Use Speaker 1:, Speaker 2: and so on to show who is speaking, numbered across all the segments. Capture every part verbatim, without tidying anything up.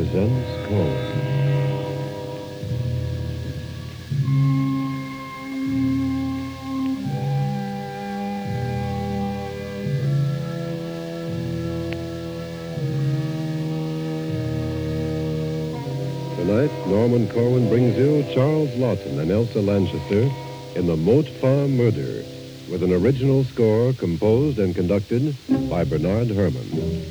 Speaker 1: presents Cohen. Tonight, Norman Corwin brings you Charles Lawton and Elsa Lanchester in The Moat Farm Murder, with an original score composed and conducted by Bernard Herrmann.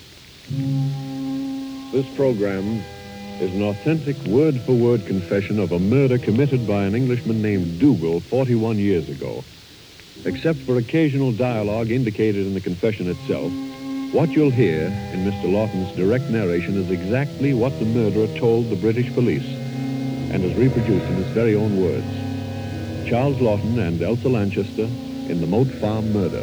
Speaker 2: This program is an authentic word-for-word confession of a murder committed by an Englishman named Dougal forty-one years ago. Except for occasional dialogue indicated in the confession itself, what you'll hear in Mister Lawton's direct narration is exactly what the murderer told the British police and is reproduced in his very own words. Charles Lawton and Elsa Lanchester in The Moat Farm Murder.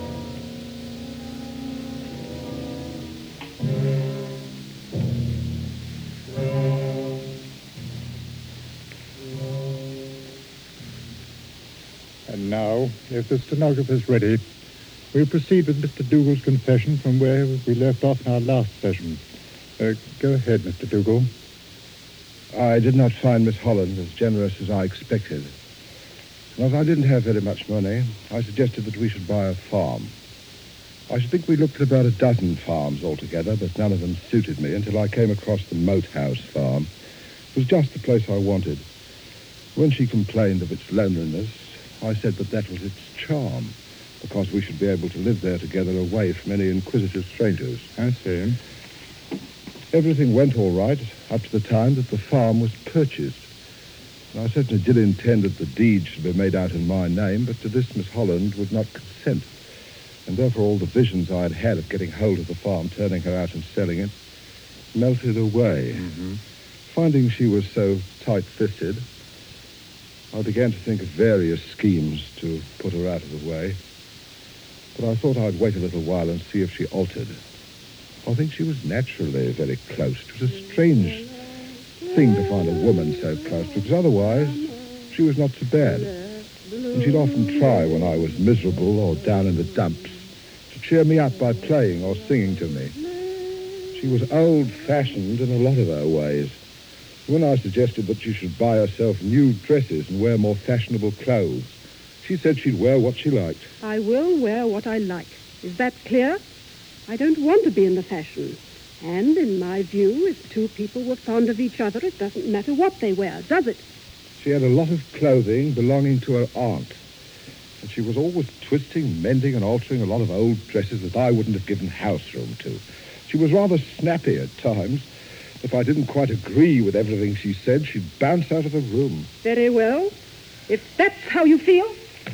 Speaker 3: And now, if the stenographer's ready, we'll proceed with Mister Dougal's confession from where we left off in our last session. Uh, go ahead, Mister Dougal.
Speaker 4: I did not find Miss Holland as generous as I expected. And as I didn't have very much money, I suggested that we should buy a farm. I should think we looked at about a dozen farms altogether, but none of them suited me until I came across the Moat House farm. It was just the place I wanted. When she complained of its loneliness, I said that that was its charm, because we should be able to live there together away from any inquisitive strangers.
Speaker 3: I see.
Speaker 4: Everything went all right up to the time that the farm was purchased. And I certainly did intend that the deed should be made out in my name, but to this Miss Holland would not consent. And therefore all the visions I had had of getting hold of the farm, turning her out and selling it, melted away.
Speaker 3: Mm-hmm.
Speaker 4: Finding she was so tight-fisted, I began to think of various schemes to put her out of the way. But I thought I'd wait a little while and see if she altered. I think she was naturally very close. It was a strange thing to find a woman so close, because otherwise she was not so bad. And she'd often try when I was miserable or down in the dumps to cheer me up by playing or singing to me. She was old-fashioned in a lot of her ways. When I suggested that she should buy herself new dresses and wear more fashionable clothes, she said she'd wear what she liked.
Speaker 5: I will wear what I like. Is that clear? I don't want to be in the fashion. And in my view, if two people were fond of each other, it doesn't matter what they wear, does it?
Speaker 4: She had a lot of clothing belonging to her aunt. And she was always twisting, mending, and altering a lot of old dresses that I wouldn't have given house room to. She was rather snappy at times. If I didn't quite agree with everything she said, she'd bounce out of the room.
Speaker 5: Very well. If that's how you feel.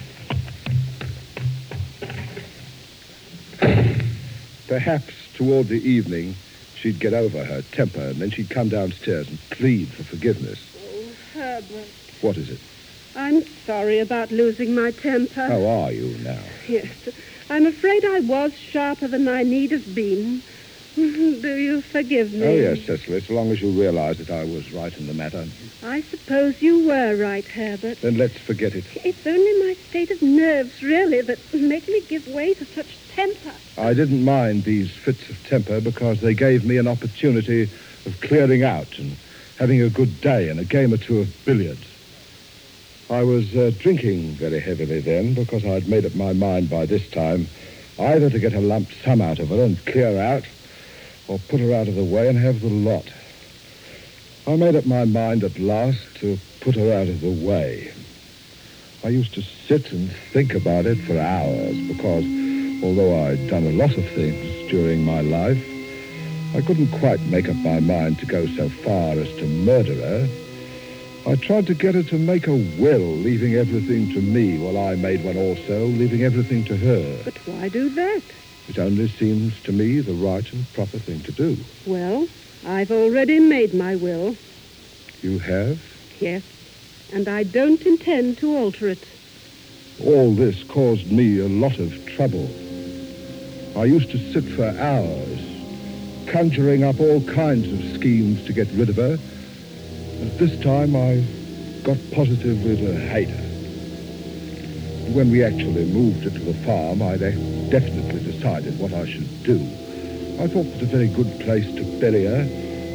Speaker 4: Perhaps toward the evening, she'd get over her temper, and then she'd come downstairs and plead for forgiveness.
Speaker 5: Oh, Herbert.
Speaker 4: What is it?
Speaker 5: I'm sorry about losing my temper.
Speaker 4: How are you now?
Speaker 5: Yes. I'm afraid I was sharper than I need have been. Do you forgive me?
Speaker 4: Oh, yes, Cecily, so long as you realize that I was right in the matter.
Speaker 5: I suppose you were right, Herbert.
Speaker 4: Then let's forget it.
Speaker 5: It's only my state of nerves, really, that make me give way to such temper.
Speaker 4: I didn't mind these fits of temper because they gave me an opportunity of clearing out and having a good day and a game or two of billiards. I was uh, drinking very heavily then because I'd made up my mind by this time either to get a lump sum out of her and clear out, or put her out of the way and have the lot. I made up my mind at last to put her out of the way. I used to sit and think about it for hours because, although I'd done a lot of things during my life, I couldn't quite make up my mind to go so far as to murder her. I tried to get her to make a will, leaving everything to me, while I made one also, leaving everything to her.
Speaker 5: But why do that?
Speaker 4: It only seems to me the right and proper thing to do.
Speaker 5: Well, I've already made my will.
Speaker 4: You have?
Speaker 5: Yes, and I don't intend to alter it.
Speaker 4: All this caused me a lot of trouble. I used to sit for hours, conjuring up all kinds of schemes to get rid of her. At this time, I got positively to hate her. When we actually moved it to the farm, I definitely decided what I should do. I thought that a very good place to bury her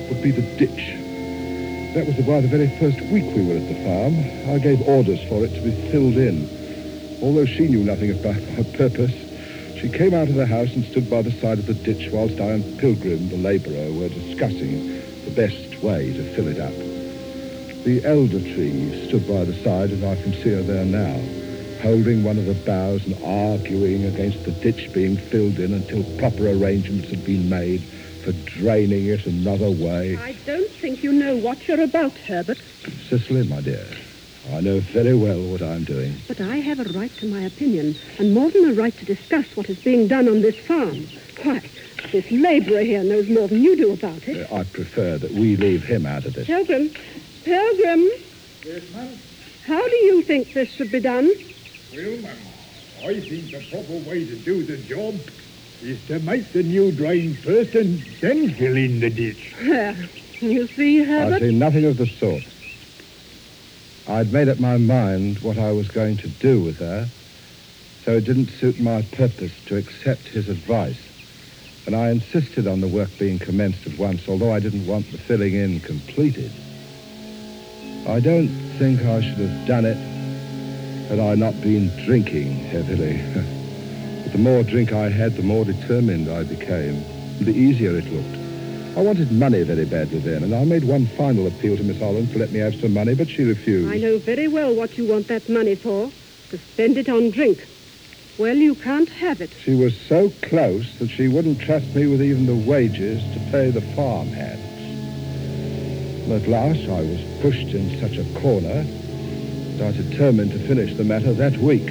Speaker 4: would be the ditch. That was why the very first week we were at the farm, I gave orders for it to be filled in. Although she knew nothing about my purpose, she came out of the house and stood by the side of the ditch whilst I and Pilgrim, the labourer, were discussing the best way to fill it up. The elder tree stood by the side, and I can see her there now, holding one of the boughs and arguing against the ditch being filled in until proper arrangements had been made for draining it another way.
Speaker 5: I don't think you know what you're about, Herbert.
Speaker 4: Cicely, my dear, I know very well what I'm doing.
Speaker 5: But I have a right to my opinion, and more than a right to discuss what is being done on this farm. Why, this labourer here knows more than you do about it.
Speaker 4: Uh, I prefer that we leave him out of this.
Speaker 5: Pilgrim, Pilgrim,
Speaker 3: Yes, ma'am?
Speaker 5: how do you think this should be done?
Speaker 3: Well, ma'am, I think the proper way to do the job is to make the new drain first and then fill in the ditch.
Speaker 5: There. You see,
Speaker 4: I
Speaker 5: Herbert?
Speaker 4: see nothing of the sort. I'd made up my mind what I was going to do with her, so it didn't suit my purpose to accept his advice. And I insisted on the work being commenced at once, although I didn't want the filling in completed. I don't think I should have done it had I not been drinking heavily. But the more drink I had, the more determined I became, and the easier it looked. I wanted money very badly then, and I made one final appeal to Miss Holland to let me have some money, but she refused.
Speaker 5: I know very well what you want that money for, to spend it on drink. Well, you can't have it.
Speaker 4: She was so close that she wouldn't trust me with even the wages to pay the farm hands. And at last I was pushed in such a corner that I determined to finish the matter that week.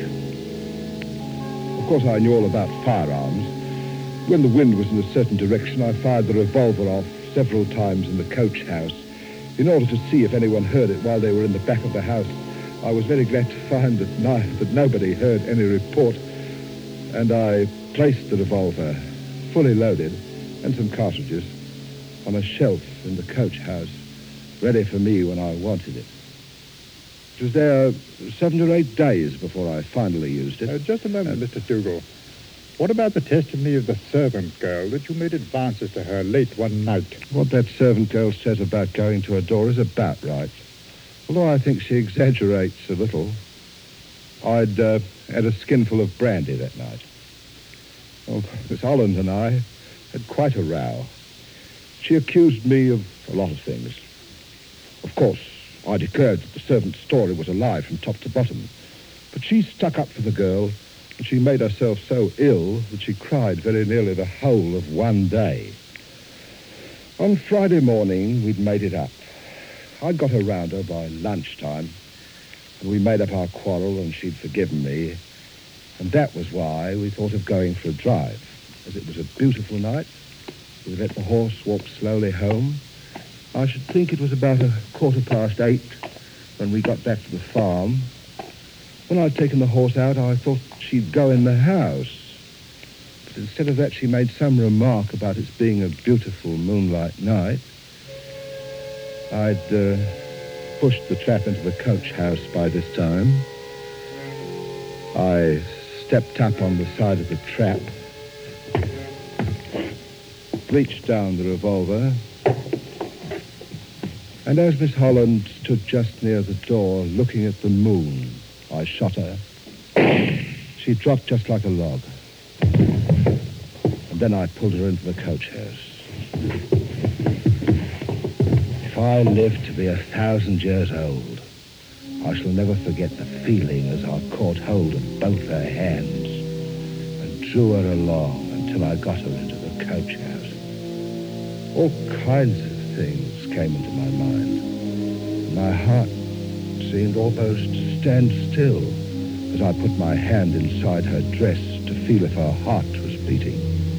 Speaker 4: Of course, I knew all about firearms. When the wind was in a certain direction, I fired the revolver off several times in the coach house in order to see if anyone heard it while they were in the back of the house. I was very glad to find that, no, that nobody heard any report, and I placed the revolver, fully loaded, and some cartridges, on a shelf in the coach house, ready for me when I wanted it. It was there seven or eight days before I finally used it.
Speaker 3: Uh, just a moment, Mister Dougal. What about the testimony of the servant girl that you made advances to her late one night?
Speaker 4: What that servant girl says about going to her door is about right. Although I think she exaggerates a little. I'd uh, had a skinful of brandy that night. Well, Miss Holland and I had quite a row. She accused me of a lot of things. Of course, I declared that the servant's story was a lie from top to bottom. But she stuck up for the girl, and she made herself so ill that she cried very nearly the whole of one day. On Friday morning, we'd made it up. I'd got her round her by lunchtime, and we made up our quarrel, and she'd forgiven me. And that was why we thought of going for a drive. As it was a beautiful night, we let the horse walk slowly home. I should think it was about a quarter past eight when we got back to the farm. When I'd taken the horse out, I thought she'd go in the house. But instead of that, she made some remark about its being a beautiful moonlight night. I'd uh, pushed the trap into the coach house by this time. I stepped up on the side of the trap, reached down the revolver, and as Miss Holland stood just near the door looking at the moon, I shot her. She dropped just like a log. And then I pulled her into the coach house. If I live to be a thousand years old, I shall never forget the feeling as I caught hold of both her hands and drew her along until I got her into the coach house. All kinds of things came into my mind. My heart seemed almost to stand still as I put my hand inside her dress to feel if her heart was beating.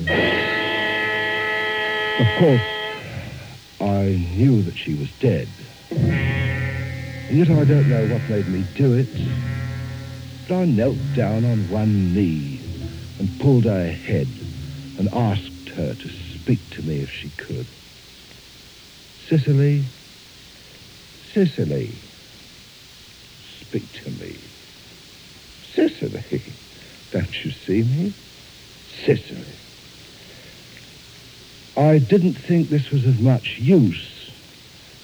Speaker 4: Of course, I knew that she was dead. And yet I don't know what made me do it. But I knelt down on one knee and pulled her head and asked her to speak to me if she could. Cicely, Cicely, speak to me. Cicely, don't you see me? Cicely. I didn't think this was of much use,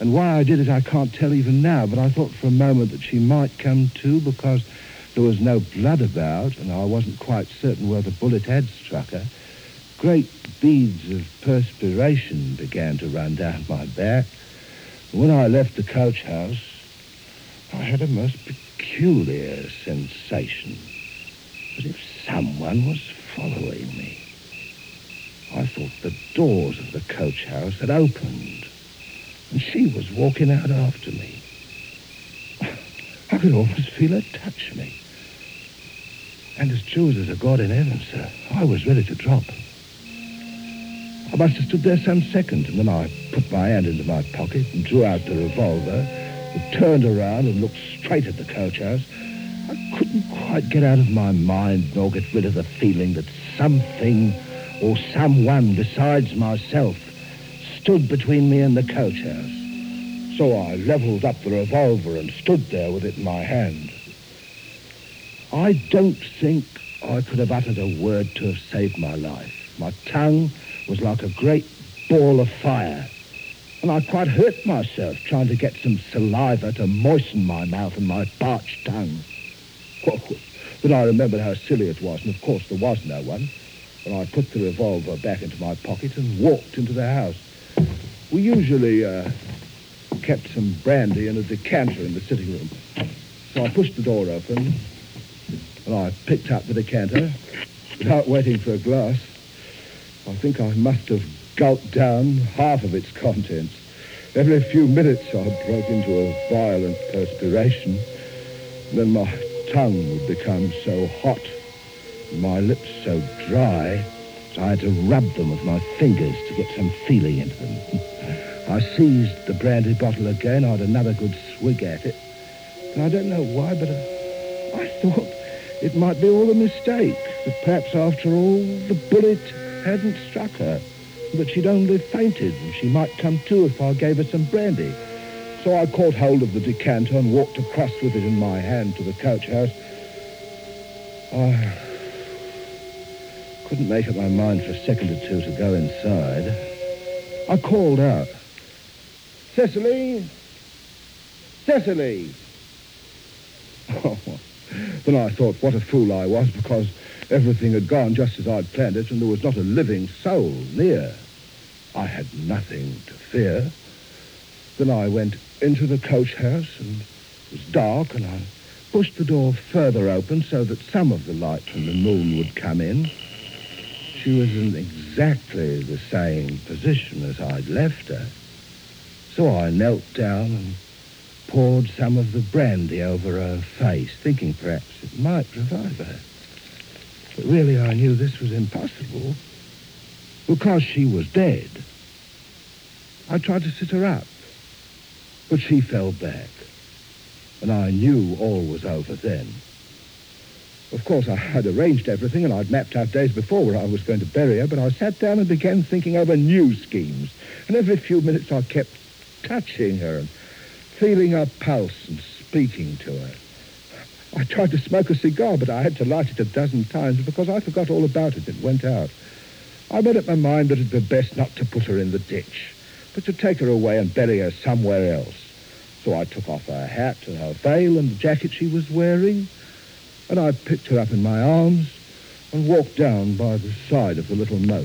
Speaker 4: And why I did it I can't tell even now, but I thought for a moment that she might come to because there was no blood about and I wasn't quite certain where the bullet had struck her. Great beads of perspiration began to run down my back. When I left the coach house, I had a most peculiar sensation, as if someone was following me. I thought the doors of the coach house had opened, and she was walking out after me. I could almost feel her touch me. And as true as there's a God in heaven, sir, I was ready to drop. I must have stood there some seconds, and then I put my hand into my pocket and drew out the revolver and turned around and looked straight at the coach house. I couldn't quite get out of my mind nor get rid of the feeling that something or someone besides myself stood between me and the coach house. So I levelled up the revolver and stood there with it in my hand. I don't think I could have uttered a word to have saved my life. My tongue was like a great ball of fire, and I quite hurt myself trying to get some saliva to moisten my mouth and my parched tongue. Then I remembered how silly it was, and of course there was no one, and I put the revolver back into my pocket and walked into the house. We usually uh, kept some brandy in a decanter in the sitting room, so I pushed the door open, and I picked up the decanter without waiting for a glass. I think I must have gulped down half of its contents. Every few minutes I broke into a violent perspiration. And then my tongue would become so hot, and my lips so dry, that I had to rub them with my fingers to get some feeling into them. I seized the brandy bottle again. I had another good swig at it. And I don't know why, but I, I thought it might be all a mistake, that perhaps after all the bullet hadn't struck her, that she'd only fainted and she might come to if I gave her some brandy. So I caught hold of the decanter and walked across with it in my hand to the coach house. I couldn't make up my mind for a second or two to go inside. I called out, "Cecily! Cecily!" Oh, then I thought what a fool I was, because everything had gone just as I'd planned it, and there was not a living soul near. I had nothing to fear. Then I went into the coach house, and it was dark, and I pushed the door further open so that some of the light from the moon would come in. She was in exactly the same position as I'd left her. So I knelt down and poured some of the brandy over her face, thinking perhaps it might revive her. But really I knew this was impossible, because she was dead. I tried to sit her up, but she fell back, and I knew all was over then. Of course, I had arranged everything, and I'd mapped out days before where I was going to bury her, but I sat down and began thinking over new schemes, and every few minutes I kept touching her and feeling her pulse and speaking to her. I tried to smoke a cigar, but I had to light it a dozen times because I forgot all about it. It went out. I made up my mind that it'd be best not to put her in the ditch, but to take her away and bury her somewhere else. So I took off her hat and her veil and the jacket she was wearing, and I picked her up in my arms and walked down by the side of the little moat.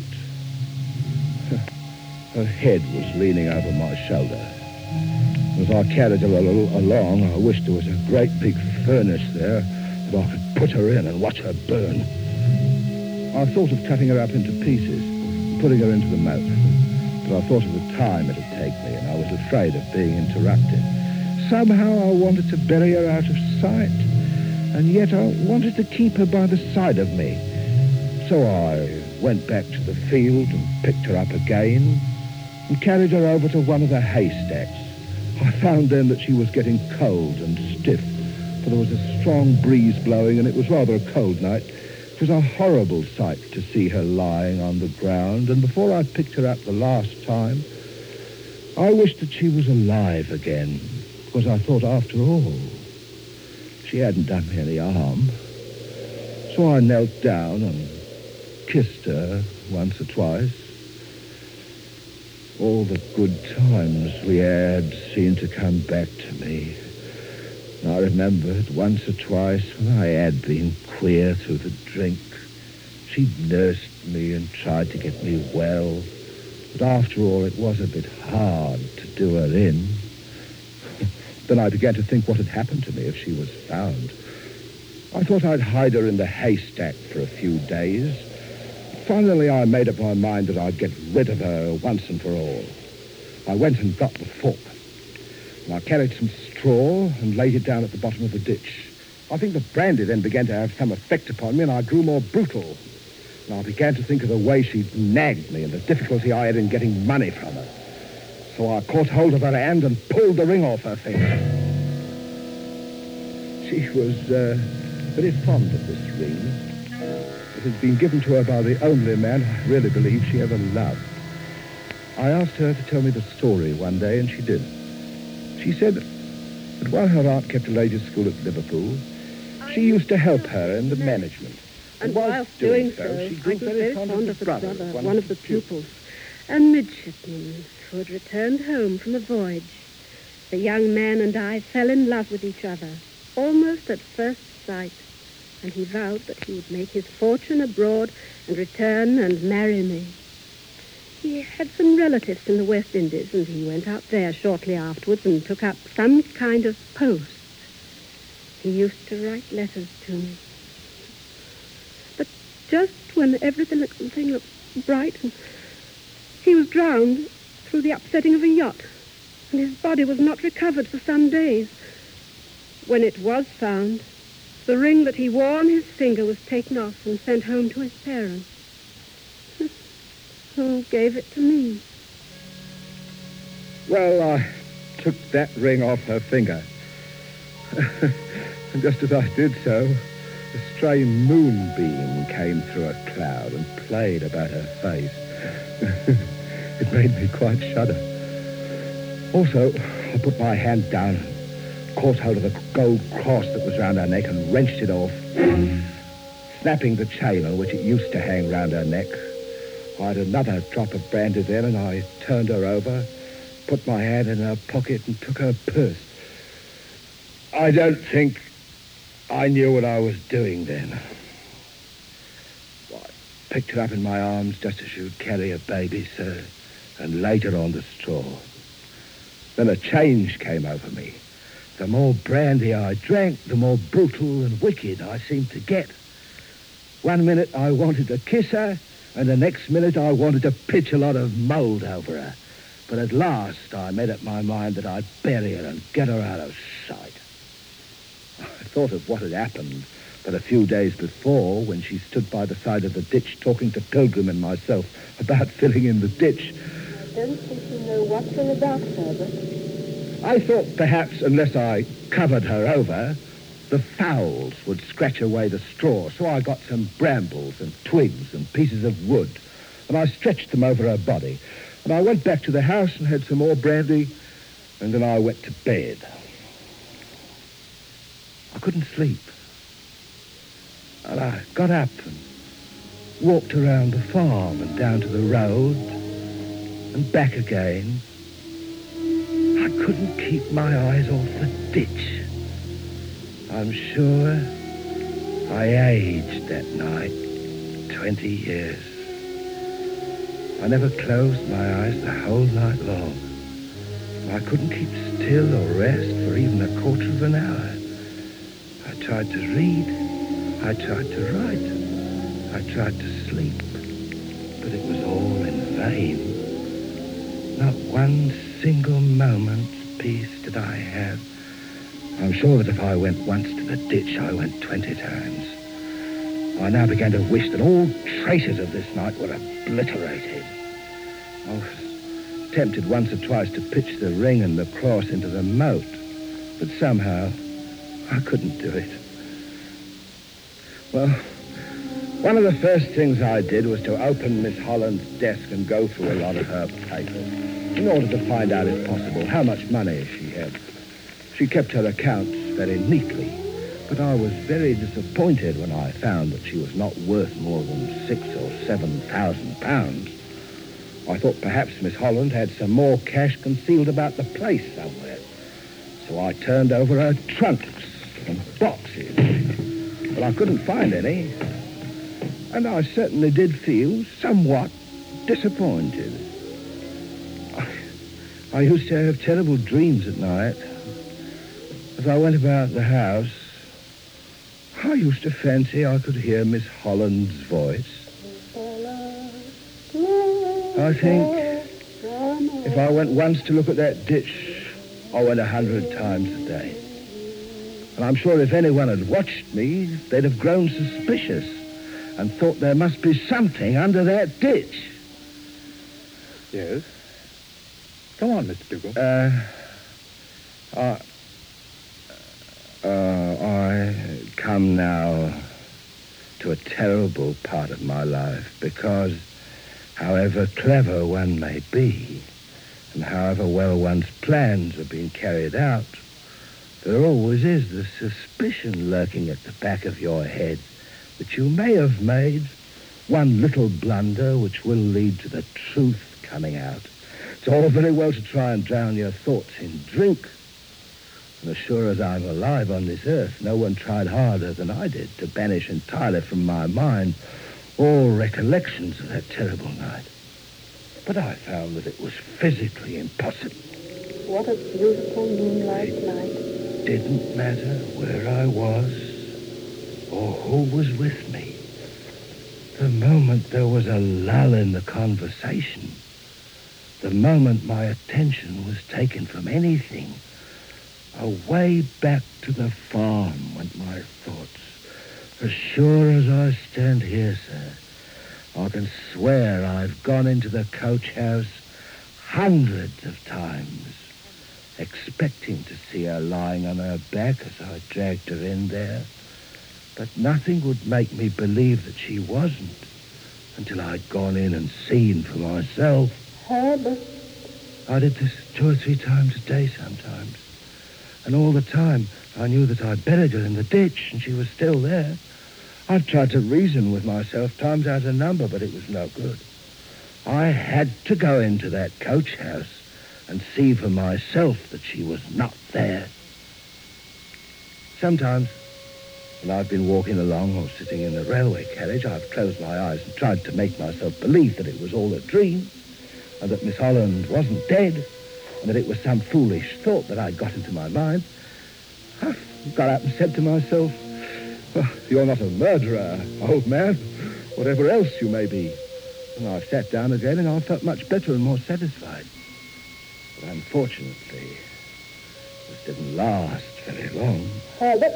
Speaker 4: Her head was leaning over my shoulder. As I carried her al- along, I wished there was a great big furnace there that I could put her in and watch her burn. I thought of cutting her up into pieces and putting her into the moat, but I thought of the time it'd take me, and I was afraid of being interrupted. Somehow I wanted to bury her out of sight, and yet I wanted to keep her by the side of me. So I went back to the field and picked her up again and carried her over to one of the haystacks. I found then that she was getting cold and stiff, for there was a strong breeze blowing, and it was rather a cold night. It was a horrible sight to see her lying on the ground, and before I picked her up the last time, I wished that she was alive again, because I thought, after all, she hadn't done me any harm. So I knelt down and kissed her once or twice. All the good times we had seemed to come back to me. I remembered once or twice when I had been queer through the drink. She'd nursed me and tried to get me well. But after all, it was a bit hard to do her in. Then I began to think what had happened to me if she was found. I thought I'd hide her in the haystack for a few days. Finally, I made up my mind that I'd get rid of her once and for all. I went and got the fork. And I carried some straw and laid it down at the bottom of the ditch. I think the brandy then began to have some effect upon me, and I grew more brutal. And I began to think of the way she'd nagged me and the difficulty I had in getting money from her. So I caught hold of her hand and pulled the ring off her finger. She was uh, very fond of this ring. It had been given to her by the only man I really believe she ever loved. I asked her to tell me the story one day, and she did. She said that while her aunt kept a ladies' school at Liverpool, she used to help her in the management.
Speaker 5: And whilst doing so,
Speaker 4: she
Speaker 5: I
Speaker 4: grew
Speaker 5: grew very fond of the brother, one of the pupils, a midshipman who had returned home from a voyage. The young man and I fell in love with each other, almost at first sight, and he vowed that he would make his fortune abroad and return and marry me. He had some relatives in the West Indies, and he went out there shortly afterwards and took up some kind of post. He used to write letters to me. But just when everything looked bright, and he was drowned through the upsetting of a yacht, and his body was not recovered for some days. When it was found, the ring that he wore on his finger was taken off and sent home to his parents. Who gave it to me?
Speaker 4: Well, I took that ring off her finger. And just as I did so, a stray moonbeam came through a cloud and played about her face. It made me quite shudder. Also, I put my hand down and caught hold of the gold cross that was round her neck and wrenched it off, snapping the chain on which it used to hang round her neck. I had another drop of brandy then, and I turned her over, put my hand in her pocket and took her purse. I don't think I knew what I was doing then. I picked her up in my arms just as you would carry a baby, sir, and laid her on the straw. Then a change came over me. The more brandy I drank, the more brutal and wicked I seemed to get. One minute I wanted to kiss her, and the next minute I wanted to pitch a lot of mould over her. But at last I made up my mind that I'd bury her and get her out of sight. I thought of what had happened but a few days before when she stood by the side of the ditch talking to Pilgrim and myself about filling in the ditch.
Speaker 5: I don't think you know what's in the dark, Herbert.
Speaker 4: I thought perhaps unless I covered her over, the fowls would scratch away the straw, so I got some brambles and twigs and pieces of wood, and I stretched them over her body. And I went back to the house and had some more brandy, and then I went to bed. I couldn't sleep. And I got up and walked around the farm and down to the road and back again. I couldn't keep my eyes off the ditch. I'm sure I aged that night twenty years. I never closed my eyes the whole night long. I couldn't keep still or rest for even a quarter of an hour. I tried to read. I tried to write. I tried to sleep. But it was all in vain. Not one single moment's peace did I have. I'm sure that if I went once to the ditch, I went twenty times. I now began to wish that all traces of this night were obliterated. I was tempted once or twice to pitch the ring and the cross into the moat, but somehow I couldn't do it. Well, one of the first things I did was to open Miss Holland's desk and go through a lot of her papers in order to find out, if possible, how much money she had. She kept her accounts very neatly, but I was very disappointed when I found that she was not worth more than six or seven thousand pounds. I thought perhaps Miss Holland had some more cash concealed about the place somewhere. So I turned over her trunks and boxes, but I couldn't find any. And I certainly did feel somewhat disappointed. I, I used to have terrible dreams at night. As I went about the house, I used to fancy I could hear Miss Holland's voice. I think if I went once to look at that ditch, I went a hundred times a day. And I'm sure if anyone had watched me, they'd have grown suspicious and thought there must be something under that ditch.
Speaker 3: Yes? Go on, Mister Dougal.
Speaker 4: Uh, I, uh, I come now to a terrible part of my life because however clever one may be, and however well one's plans have been carried out, there always is the suspicion lurking at the back of your head that you may have made one little blunder which will lead to the truth coming out. It's all very well to try and drown your thoughts in drink. And as sure as I'm alive on this earth, no one tried harder than I did to banish entirely from my mind all recollections of that terrible night. But I found that it was physically impossible.
Speaker 5: What a beautiful moonlight night.
Speaker 4: It didn't matter where I was or who was with me. The moment there was a lull in the conversation, the moment my attention was taken from anything, away back to the farm went my thoughts. As sure as I stand here, sir, I can swear I've gone into the coach house hundreds of times, expecting to see her lying on her back as I dragged her in there. But nothing would make me believe that she wasn't until I'd gone in and seen for myself.
Speaker 5: Herbert.
Speaker 4: I did this two or three times a day sometimes. And all the time, I knew that I'd buried her in the ditch and she was still there. I've tried to reason with myself times out of number, but it was no good. I had to go into that coach house and see for myself that she was not there. Sometimes, when I've been walking along or sitting in the railway carriage, I've closed my eyes and tried to make myself believe that it was all a dream, and that Miss Holland wasn't dead, and that it was some foolish thought that I'd got into my mind. I've got up and said to myself, well, you're not a murderer, old man, whatever else you may be. And I've sat down again and I felt much better and more satisfied. But unfortunately, this didn't last very long.
Speaker 5: Herbert.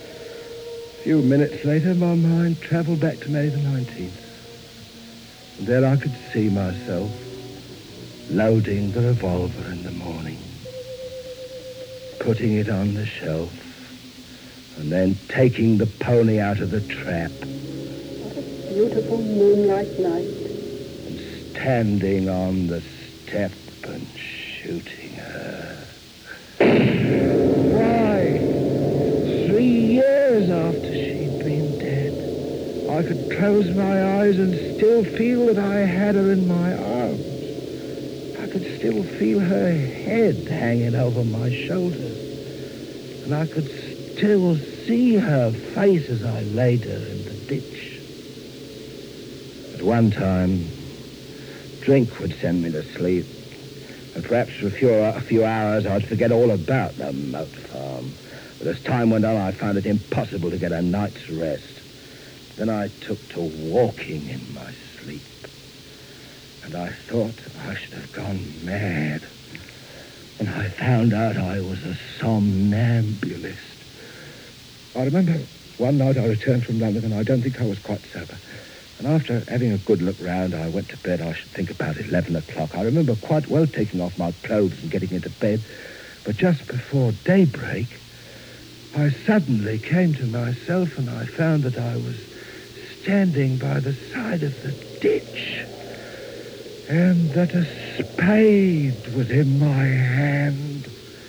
Speaker 4: A few minutes later, my mind travelled back to May the nineteenth. And there I could see myself loading the revolver in the morning, putting it on the shelf, and then taking the pony out of the trap.
Speaker 5: What a beautiful moonlight night.
Speaker 4: And standing on the step and shooting her. Why, three years after she'd been dead, I could close my eyes and still feel that I had her in my arms. I could still feel her head hanging over my shoulders. And I could still see her face as I laid her in the ditch. At one time, drink would send me to sleep, and perhaps for a few, a few hours I'd forget all about the moat farm. But as time went on, I found it impossible to get a night's rest. Then I took to walking in my sleep, and I thought I should have gone mad when I found out I was a somnambulist. I remember one night I returned from London, and I don't think I was quite sober. And after having a good look round, I went to bed, I should think about eleven o'clock. I remember quite well taking off my clothes and getting into bed. But just before daybreak, I suddenly came to myself, and I found that I was standing by the side of the ditch, and that a spade was in my hand.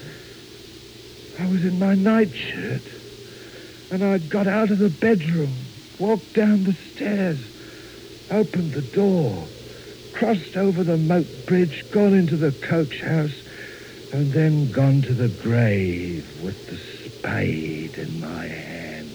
Speaker 4: I was in my nightshirt, and I'd got out of the bedroom, walked down the stairs, opened the door, crossed over the moat bridge, gone into the coach house, and then gone to the grave with the spade in my hand.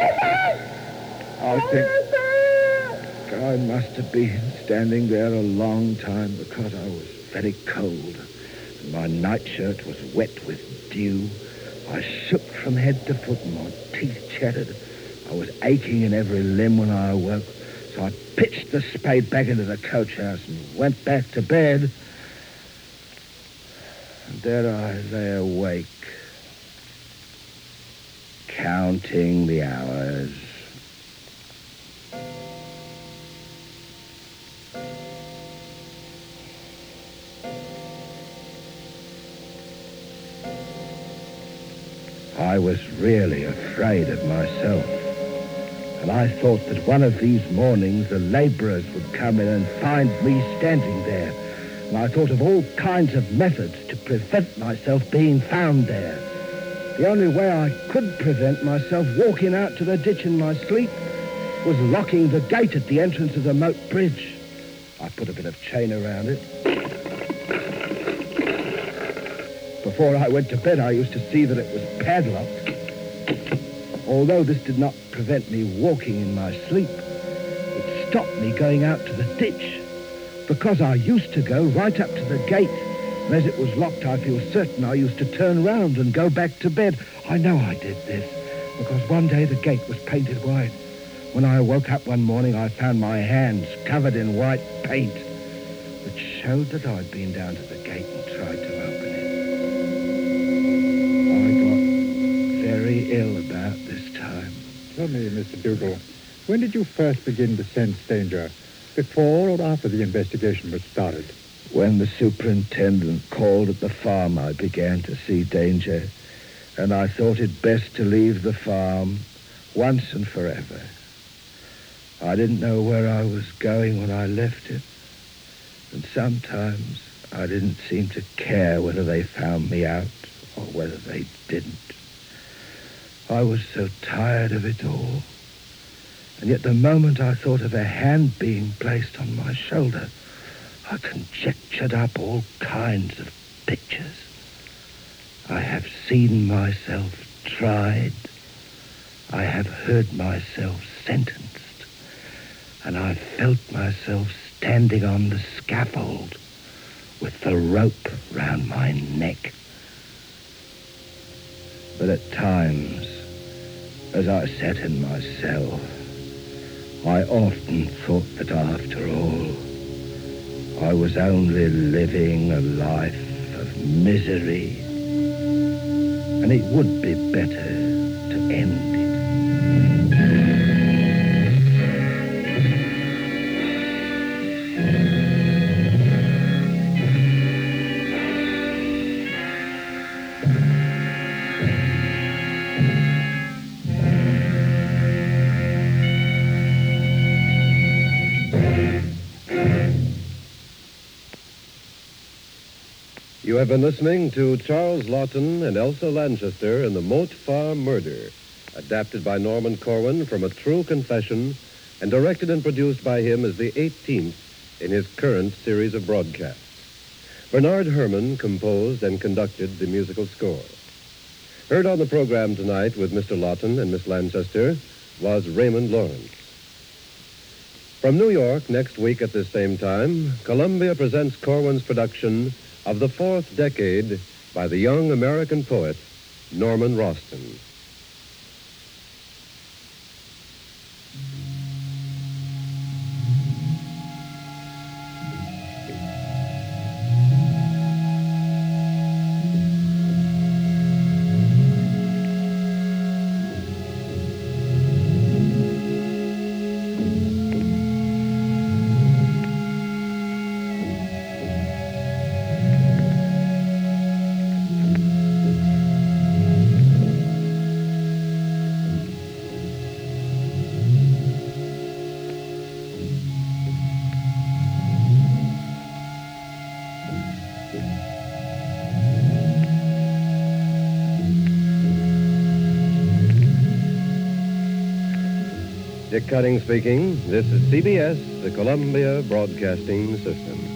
Speaker 4: I think I must have been standing there a long time because I was very cold. And my nightshirt was wet with dew. I shook from head to foot and my teeth chattered. I was aching in every limb when I awoke. So I pitched the spade back into the coach house and went back to bed. And there I lay awake, counting the hours. I was really afraid of myself. And I thought that one of these mornings the labourers would come in and find me standing there. And I thought of all kinds of methods to prevent myself being found there. The only way I could prevent myself walking out to the ditch in my sleep was locking the gate at the entrance of the moat bridge. I put a bit of chain around it. Before I went to bed, I used to see that it was padlocked. Although this did not prevent me walking in my sleep, it stopped me going out to the ditch, because I used to go right up to the gate, and as it was locked, I feel certain I used to turn round and go back to bed. I know I did this, because one day the gate was painted white. When I woke up one morning, I found my hands covered in white paint, which showed that I'd been down to the gate and tried to open it. I got very ill about this time.
Speaker 3: Tell me, Mister Dougal, when did you first begin to sense danger? Before or after the investigation was started?
Speaker 4: When the superintendent called at the farm, I began to see danger, and I thought it best to leave the farm once and forever. I didn't know where I was going when I left it, and sometimes I didn't seem to care whether they found me out or whether they didn't. I was so tired of it all. And yet the moment I thought of a hand being placed on my shoulder, I conjectured up all kinds of pictures. I have seen myself tried. I have heard myself sentenced. And I felt myself standing on the scaffold with the rope round my neck. But at times, as I sat in my cell, I often thought that after all, I was only living a life of misery, and it would be better to end it.
Speaker 1: You have been listening to Charles Lawton and Elsa Lanchester in The Moat Farm Murder, adapted by Norman Corwin from a true confession and directed and produced by him as the eighteenth in his current series of broadcasts. Bernard Herrmann composed and conducted the musical score. Heard on the program tonight with Mister Lawton and Miss Lanchester was Raymond Lawrence. From New York, next week at this same time, Columbia presents Corwin's production of The Fourth Decade by the young American poet Norman Roston. Dick Cutting speaking. This is C B S, the Columbia Broadcasting System.